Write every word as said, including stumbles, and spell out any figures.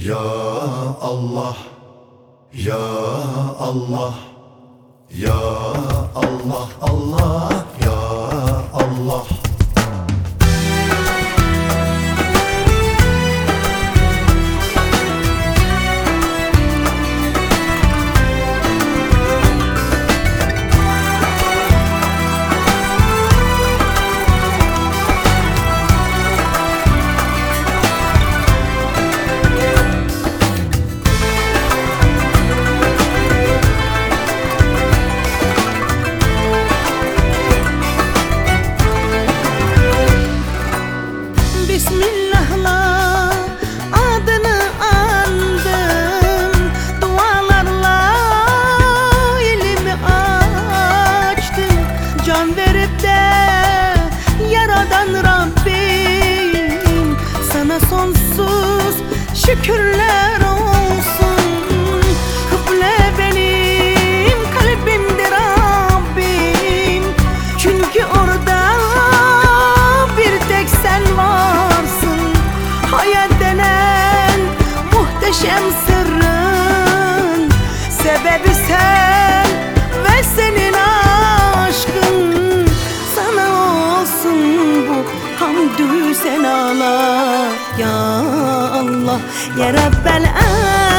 Ya Allah, Ya Allah, Ya Allah, Allah, Ya Allah. Bismillah'la adını andım, dualarla elimi açtım. Can verip de yaradan Rabbim, sana sonsuz şükürler olsun. Kıble benim kalbimdir Rabbim, çünkü orada bir tek sen varsın. Hayat denen muhteşem sırrın sebebi sen ve senin aşkın. Sana olsun bu hamdü senalar, Ya Allah, Ya Rabbel Alemin.